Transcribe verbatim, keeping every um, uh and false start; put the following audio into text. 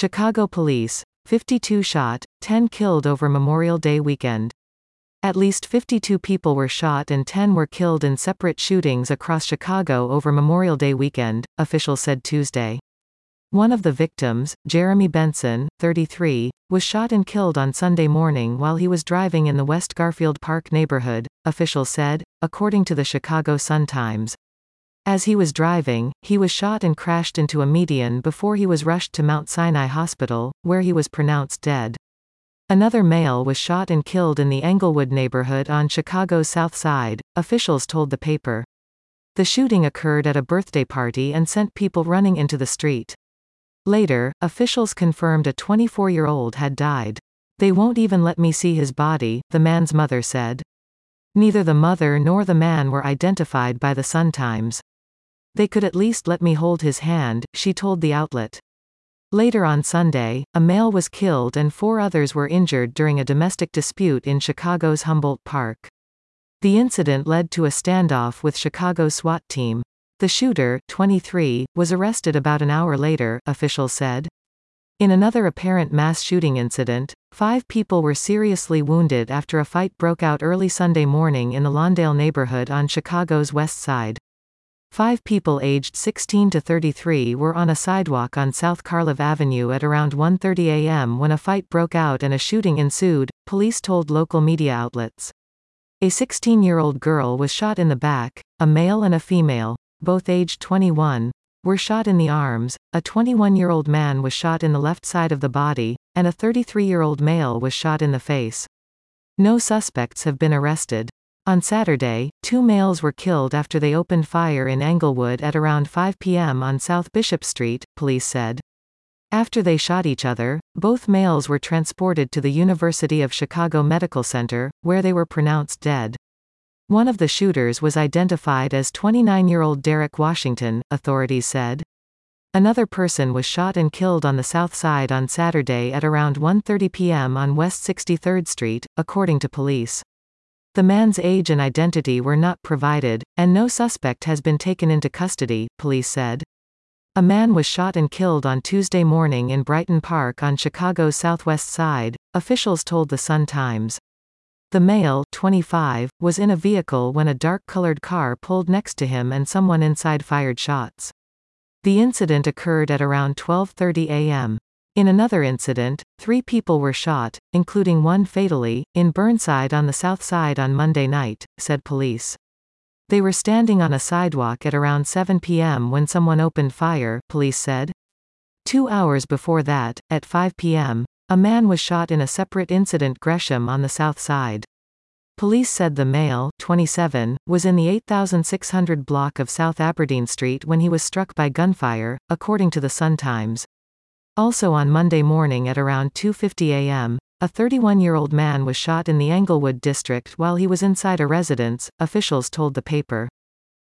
Chicago police, fifty-two shot, ten killed over Memorial Day weekend. At least fifty-two people were shot and ten were killed in separate shootings across Chicago over Memorial Day weekend, officials said Tuesday. One of the victims, Jeremy Benson, thirty-three, was shot and killed on Sunday morning while he was driving in the West Garfield Park neighborhood, officials said, according to the Chicago Sun-Times. As he was driving, he was shot and crashed into a median before he was rushed to Mount Sinai Hospital, where he was pronounced dead. Another male was shot and killed in the Englewood neighborhood on Chicago's South Side, officials told the paper. The shooting occurred at a birthday party and sent people running into the street. Later, officials confirmed a twenty-four-year-old had died. "They won't even let me see his body," the man's mother said. Neither the mother nor the man were identified by the Sun-Times. "They could at least let me hold his hand," she told the outlet. Later on Sunday, a male was killed and four others were injured during a domestic dispute in Chicago's Humboldt Park. The incident led to a standoff with Chicago's SWAT team. The shooter, twenty-three, was arrested about an hour later, officials said. In another apparent mass shooting incident, five people were seriously wounded after a fight broke out early Sunday morning in the Lawndale neighborhood on Chicago's West Side. Five people aged sixteen to thirty-three were on a sidewalk on South Carleve Avenue at around one thirty a m when a fight broke out and a shooting ensued, police told local media outlets. A sixteen-year-old girl was shot in the back, a male and a female, both aged twenty-one, were shot in the arms, a twenty-one-year-old man was shot in the left side of the body, and a thirty-three-year-old male was shot in the face. No suspects have been arrested. On Saturday, two males were killed after they opened fire in Englewood at around five p m on South Bishop Street, police said. After they shot each other, both males were transported to the University of Chicago Medical Center, where they were pronounced dead. One of the shooters was identified as twenty-nine-year-old Derek Washington, authorities said. Another person was shot and killed on the South Side on Saturday at around one thirty p m on West sixty-third Street, according to police. The man's age and identity were not provided, and no suspect has been taken into custody, police said. A man was shot and killed on Tuesday morning in Brighton Park on Chicago's southwest side, officials told the Sun-Times. The male, twenty-five, was in a vehicle when a dark-colored car pulled next to him and someone inside fired shots. The incident occurred at around twelve thirty a m In another incident, three people were shot, including one fatally, in Burnside on the South Side on Monday night, said police. They were standing on a sidewalk at around seven p m when someone opened fire, police said. Two hours before that, at five p m, a man was shot in a separate incident Gresham on the South Side. Police said the male, twenty-seven, was in the eight thousand six hundred block of South Aberdeen Street when he was struck by gunfire, according to the Sun-Times. Also on Monday morning at around two fifty a m, a thirty-one-year-old man was shot in the Englewood district while he was inside a residence, officials told the paper.